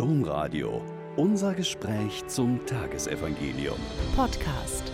Domradio. Unser Gespräch zum Tagesevangelium. Podcast.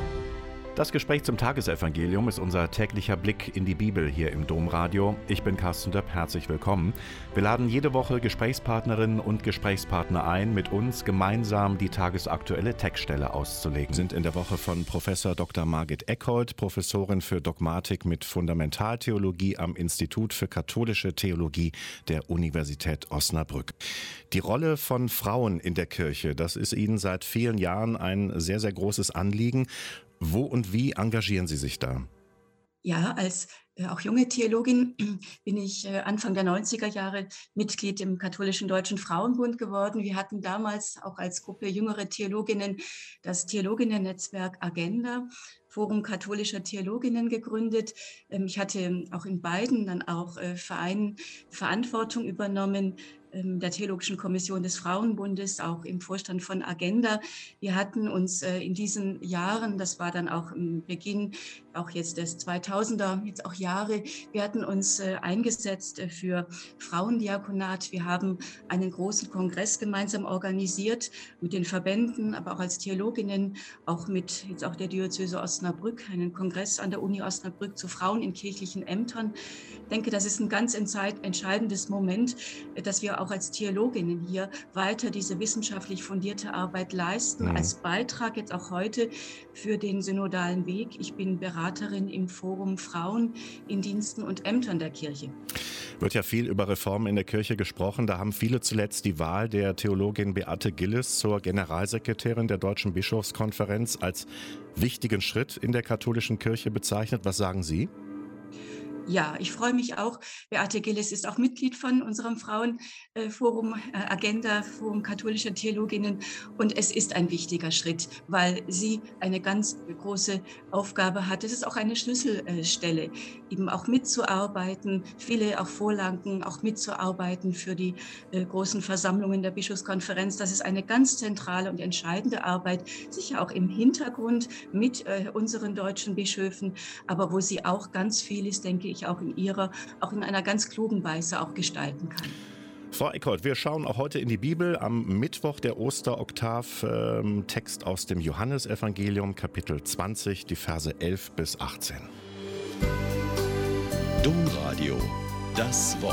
Das Gespräch zum Tagesevangelium ist unser täglicher Blick in die Bibel hier im Domradio. Ich bin Carsten Döpp, herzlich willkommen. Wir laden jede Woche Gesprächspartnerinnen und Gesprächspartner ein, mit uns gemeinsam die tagesaktuelle Textstelle auszulegen. Wir sind in der Woche von Professor Dr. Margit Eckhold, Professorin für Dogmatik mit Fundamentaltheologie am Institut für katholische Theologie der Universität Osnabrück. Die Rolle von Frauen in der Kirche, das ist Ihnen seit vielen Jahren ein sehr, sehr großes Anliegen. Wo und wie engagieren Sie sich da? Ja, als auch junge Theologin bin ich Anfang der 90er Jahre Mitglied im Katholischen Deutschen Frauenbund geworden. Wir hatten damals auch als Gruppe jüngere Theologinnen das Theologinnen-Netzwerk Agenda, Forum katholischer Theologinnen gegründet. Ich hatte auch in beiden dann auch Vereinen Verantwortung übernommen, der Theologischen Kommission des Frauenbundes, auch im Vorstand von Agenda. Wir hatten uns in diesen Jahren, das war dann auch im Beginn, auch jetzt des 2000er, jetzt auch Jahre, wir hatten uns eingesetzt für Frauendiakonat. Wir haben einen großen Kongress gemeinsam organisiert mit den Verbänden, aber auch als Theologinnen, auch mit jetzt auch der Diözese Osnabrück, einen Kongress an der Uni Osnabrück zu Frauen in kirchlichen Ämtern. Ich denke, das ist ein ganz entscheidendes Moment, dass wir auch als Theologinnen hier weiter diese wissenschaftlich fundierte Arbeit leisten, als Beitrag jetzt auch heute für den synodalen Weg. Ich bin Beraterin im Forum Frauen in Diensten und Ämtern der Kirche. Wird ja viel über Reformen in der Kirche gesprochen. Da haben viele zuletzt die Wahl der Theologin Beate Gilles zur Generalsekretärin der Deutschen Bischofskonferenz als wichtigen Schritt in der katholischen Kirche bezeichnet. Was sagen Sie? Ja, ich freue mich auch. Beate Gilles ist auch Mitglied von unserem Frauenforum Agenda, Forum katholischer Theologinnen. Und es ist ein wichtiger Schritt, weil sie eine ganz große Aufgabe hat. Es ist auch eine Schlüsselstelle, eben auch mitzuarbeiten, viele auch Vorlagen auch mitzuarbeiten für die großen Versammlungen der Bischofskonferenz. Das ist eine ganz zentrale und entscheidende Arbeit, sicher auch im Hintergrund mit unseren deutschen Bischöfen, aber wo sie auch ganz vieles, denke ich, auch in einer ganz klugen Weise auch gestalten kann. Frau Eckhold, wir schauen auch heute in die Bibel am Mittwoch der Osteroktav, Text aus dem Johannesevangelium, Kapitel 20, die Verse 11 bis 18. Domradio, das Wort.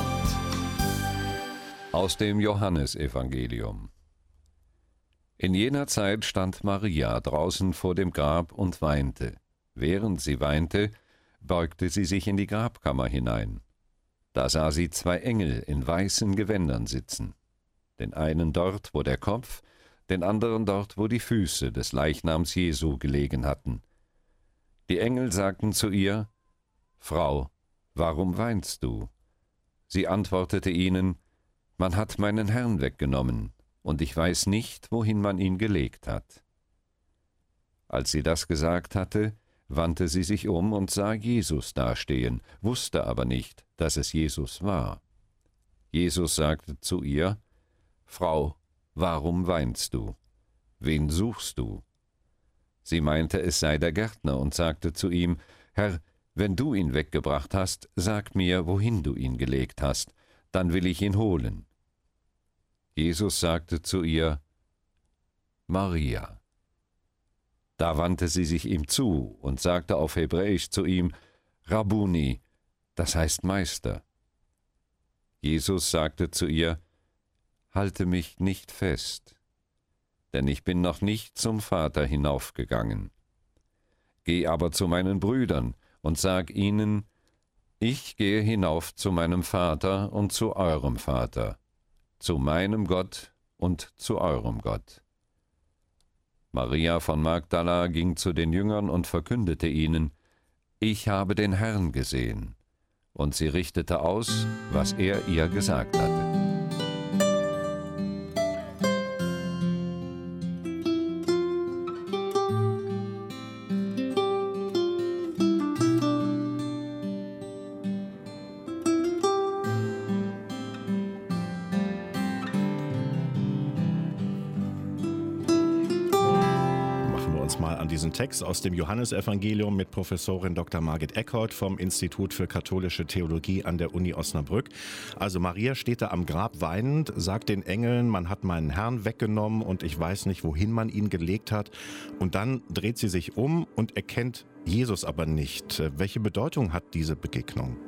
Aus dem Johannesevangelium. In jener Zeit stand Maria draußen vor dem Grab und weinte. Während sie weinte, beugte sie sich in die Grabkammer hinein. Da sah sie zwei Engel in weißen Gewändern sitzen, den einen dort, wo der Kopf, den anderen dort, wo die Füße des Leichnams Jesu gelegen hatten. Die Engel sagten zu ihr: »Frau, warum weinst du?« Sie antwortete ihnen: »Man hat meinen Herrn weggenommen, und ich weiß nicht, wohin man ihn gelegt hat.« Als sie das gesagt hatte, wandte sie sich um und sah Jesus dastehen, wusste aber nicht, dass es Jesus war. Jesus sagte zu ihr: »Frau, warum weinst du? Wen suchst du?« Sie meinte, es sei der Gärtner und sagte zu ihm: »Herr, wenn du ihn weggebracht hast, sag mir, wohin du ihn gelegt hast, dann will ich ihn holen.« Jesus sagte zu ihr: »Maria.« Da wandte sie sich ihm zu und sagte auf Hebräisch zu ihm: »Rabbuni«, das heißt Meister. Jesus sagte zu ihr: »Halte mich nicht fest, denn ich bin noch nicht zum Vater hinaufgegangen. Geh aber zu meinen Brüdern und sag ihnen: Ich gehe hinauf zu meinem Vater und zu eurem Vater, zu meinem Gott und zu eurem Gott.« Maria von Magdala ging zu den Jüngern und verkündete ihnen: »Ich habe den Herrn gesehen.« Und sie richtete aus, was er ihr gesagt hatte. uns mal an diesen Text aus dem Johannesevangelium mit Professorin Dr. Margit Eckert vom Institut für katholische Theologie an der Uni Osnabrück. Also Maria steht da am Grab weinend, sagt den Engeln, man hat meinen Herrn weggenommen und ich weiß nicht, wohin man ihn gelegt hat. Und dann dreht sie sich um und erkennt Jesus aber nicht. Welche Bedeutung hat diese Begegnung?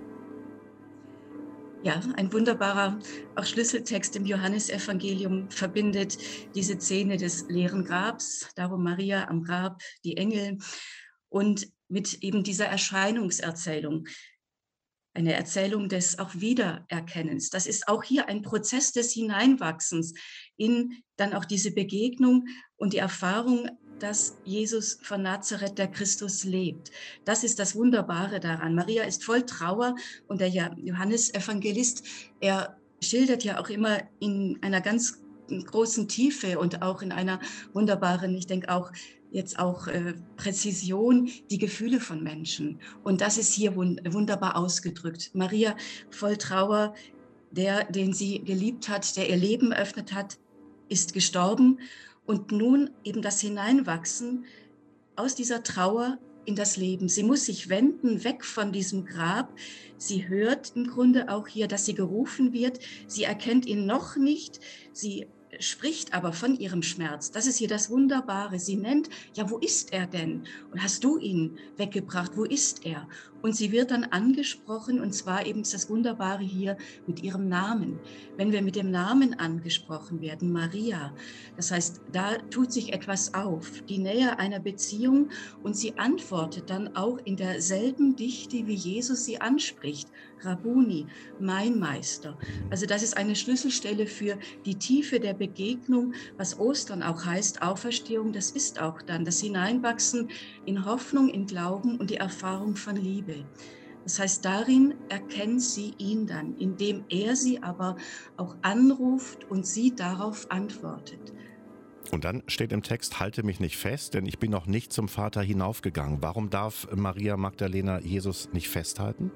Ja, ein wunderbarer auch Schlüsseltext im Johannesevangelium verbindet diese Szene des leeren Grabs, darum Maria am Grab, die Engel und mit eben dieser Erscheinungserzählung. Eine Erzählung des auch Wiedererkennens. Das ist auch hier ein Prozess des Hineinwachsens in dann auch diese Begegnung und die Erfahrung, dass Jesus von Nazareth, der Christus, lebt. Das ist das Wunderbare daran. Maria ist voll Trauer und der Johannesevangelist, er schildert ja auch immer in einer ganz großen Tiefe und auch in einer wunderbaren, ich denke auch jetzt auch Präzision, die Gefühle von Menschen. Und das ist hier wunderbar ausgedrückt. Maria voll Trauer, den sie geliebt hat, der ihr Leben eröffnet hat, ist gestorben. Und nun eben das Hineinwachsen aus dieser Trauer in das Leben. Sie muss sich wenden, weg von diesem Grab. Sie hört im Grunde auch hier, dass sie gerufen wird. Sie erkennt ihn noch nicht. Sie spricht aber von ihrem Schmerz. Das ist hier das Wunderbare. Sie nennt, ja, wo ist er denn? Und hast du ihn weggebracht? Wo ist er? Und sie wird dann angesprochen, und zwar eben ist das Wunderbare hier mit ihrem Namen. Wenn wir mit dem Namen angesprochen werden, Maria, das heißt, da tut sich etwas auf, die Nähe einer Beziehung, und sie antwortet dann auch in derselben Dichte, wie Jesus sie anspricht. Rabbuni, mein Meister. Also das ist eine Schlüsselstelle für die Tiefe der Begegnung, was Ostern auch heißt, Auferstehung, das ist auch dann das Hineinwachsen in Hoffnung, in Glauben und die Erfahrung von Liebe. Das heißt, darin erkennt sie ihn dann, indem er sie aber auch anruft und sie darauf antwortet. Und dann steht im Text, halte mich nicht fest, denn ich bin noch nicht zum Vater hinaufgegangen. Warum darf Maria Magdalena Jesus nicht festhalten?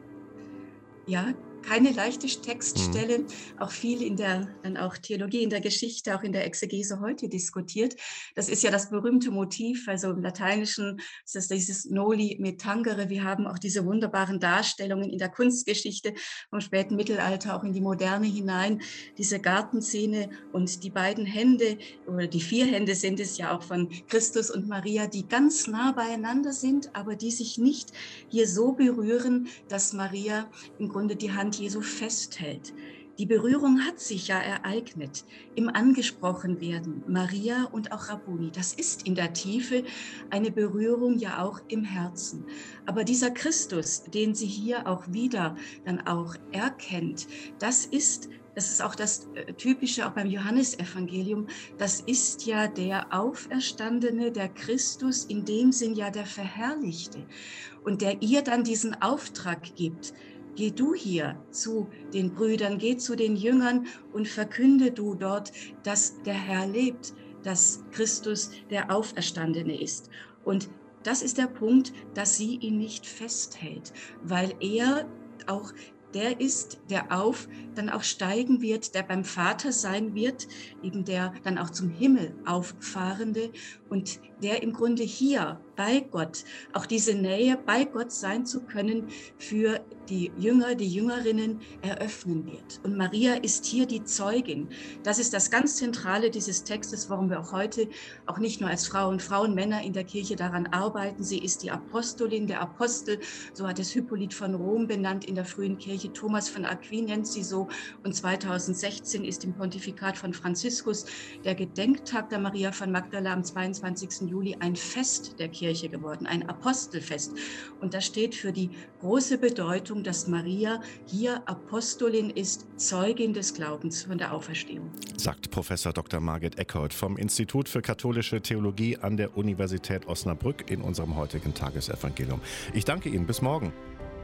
Ja, keine leichte Textstelle, auch viel in der dann auch Theologie, in der Geschichte, auch in der Exegese heute diskutiert. Das ist ja das berühmte Motiv, also im Lateinischen ist das dieses Noli me tangere. Wir haben auch diese wunderbaren Darstellungen in der Kunstgeschichte vom späten Mittelalter, auch in die Moderne hinein, diese Gartenszene und die beiden Hände oder die 4 Hände sind es ja auch von Christus und Maria, die ganz nah beieinander sind, aber die sich nicht hier so berühren, dass Maria im Grunde die Hand Jesu festhält. Die Berührung hat sich ja ereignet im Angesprochenwerden, Maria und auch Rabbuni. Das ist in der Tiefe eine Berührung ja auch im Herzen. Aber dieser Christus, den sie hier auch wieder dann auch erkennt, das ist auch das Typische auch beim Johannesevangelium, das ist ja der Auferstandene, der Christus, in dem Sinn ja der Verherrlichte und der ihr dann diesen Auftrag gibt. Geh du hier zu den Brüdern, geh zu den Jüngern und verkünde du dort, dass der Herr lebt, dass Christus der Auferstandene ist. Und das ist der Punkt, dass sie ihn nicht festhält, weil er auch der ist, der dann auch steigen wird, der beim Vater sein wird, eben der dann auch zum Himmel auffahrende und der im Grunde hier bei Gott, auch diese Nähe bei Gott sein zu können, für die Jünger, die Jüngerinnen eröffnen wird. Und Maria ist hier die Zeugin. Das ist das ganz Zentrale dieses Textes, warum wir auch heute auch nicht nur als Frauen, Männer in der Kirche daran arbeiten. Sie ist die Apostolin, der Apostel, so hat es Hippolyt von Rom benannt in der frühen Kirche. Thomas von Aquin nennt sie so. Und 2016 ist im Pontifikat von Franziskus der Gedenktag der Maria von Magdala am 22. Juli ein Fest der Kirche geworden, ein Apostelfest. Und das steht für die große Bedeutung, dass Maria hier Apostolin ist, Zeugin des Glaubens von der Auferstehung. Sagt Professor Dr. Margit Eckert vom Institut für katholische Theologie an der Universität Osnabrück in unserem heutigen Tagesevangelium. Ich danke Ihnen. Bis morgen.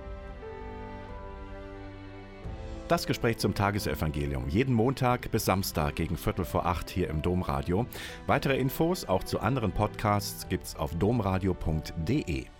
Das Gespräch zum Tagesevangelium. Jeden Montag bis Samstag gegen 7:45 hier im Domradio. Weitere Infos auch zu anderen Podcasts gibt's auf domradio.de.